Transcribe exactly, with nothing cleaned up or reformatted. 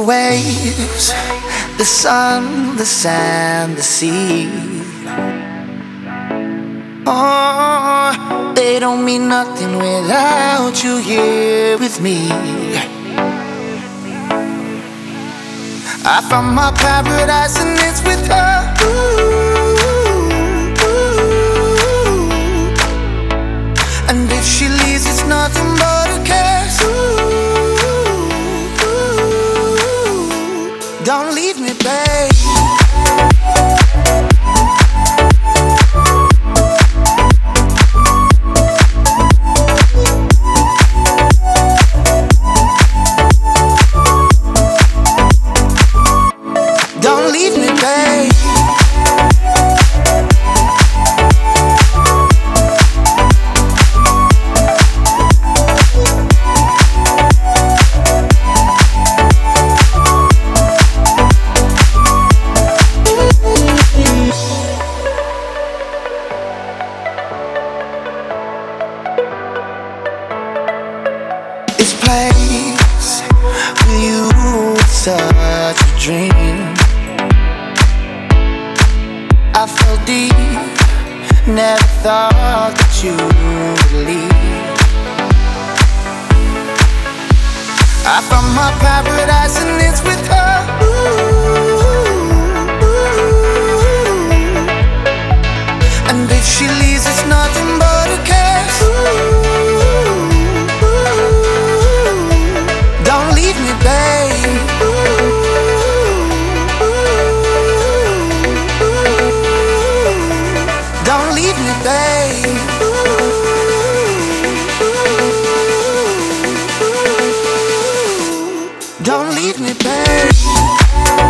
waves, the sun, the sand, the sea. Oh, they don't mean nothing without you here with me. I found my paradise and it's with her. Ooh, ooh. And if she leaves, it's nothing but a curse. Ooh, ooh. Don't leave me, babe. Don't leave me, babe. This place with you is such a dream. I felt deep, never thought that you would leave. I found my paradise and it's with her. Ooh, ooh. And if she leaves, it's nothing but a curse. Ooh, ooh. Don't leave me, babe. Don't leave me, babe. Don't leave me, babe.